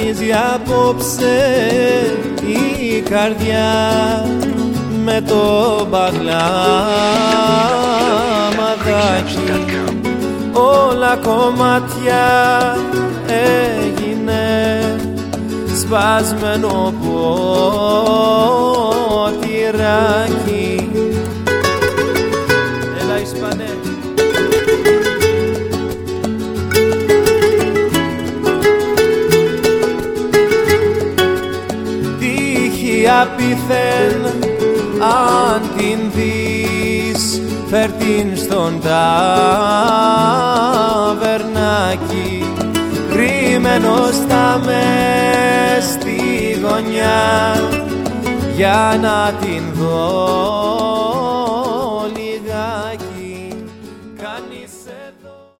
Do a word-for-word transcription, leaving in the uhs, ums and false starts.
γεμίζει απόψε η καρδιά με το μπαγλάμαδάκι. Όλα κομμάτια έγινε σπασμένο ποτηράκι. Έλα Ισπανέ. Τύχη απίθεν αν την δεις, φέρ' την στον ταβερνάκι, κρυμμένο στα μες στη γωνιά, για να την δω.